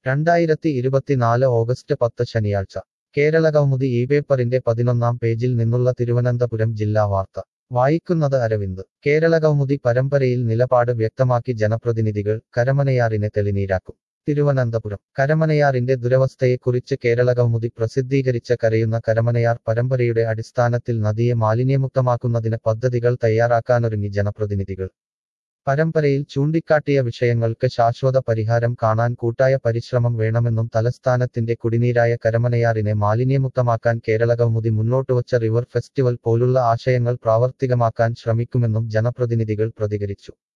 2024 August 10 ശനിയാഴ്ച കേരളകൗമുദി പേപ്പറിന്റെ 11-ാം പേജിൽ നിന്നുള്ള തിരുവനന്തപുരം ജില്ലാ വാർത്ത വായിക്കുന്നത് അരവിന്ദ്. കേരളകൗമുദി പരമ്പരയിൽ നിലപാട് വ്യക്തമാക്കി ജനപ്രതിനിധികൾ, കരമനയാറിനെ തെളിനീരാക്കും. തിരുവനന്തപുരം. കരമനയാറിന്റെ ദുരവസ്ഥയെക്കുറിച്ച് കേരളകൗമുദി പ്രസിദ്ധീകരിച്ച കരയുന്ന കരമനയാർ പരമ്പരയുടെ അടിസ്ഥാനത്തിൽ നദിയെ മാലിന്യമുക്തമാക്കുന്നതിന് പദ്ധതികൾ തയ്യാറാക്കാനൊരുങ്ങി ജനപ്രതിനിധികൾ. പരമ്പരയിൽ ചൂണ്ടിക്കാട്ടിയ വിഷയങ്ങൾക്ക് ശാശ്വത പരിഹാരം കാണാൻ കൂട്ടായ പരിശ്രമം വേണമെന്നും തലസ്ഥാനത്തിന്റെ കുടിനീരായ കരമനയാറിനെ മാലിന്യമുക്തമാക്കാൻ കേരളകൗമുദി മുന്നോട്ടുവച്ച റിവർ ഫെസ്റ്റിവൽ പോലുള്ള ആശയങ്ങൾ പ്രാവർത്തികമാക്കാൻ ശ്രമിക്കുമെന്നും ജനപ്രതിനിധികൾ പ്രതികരിച്ചു.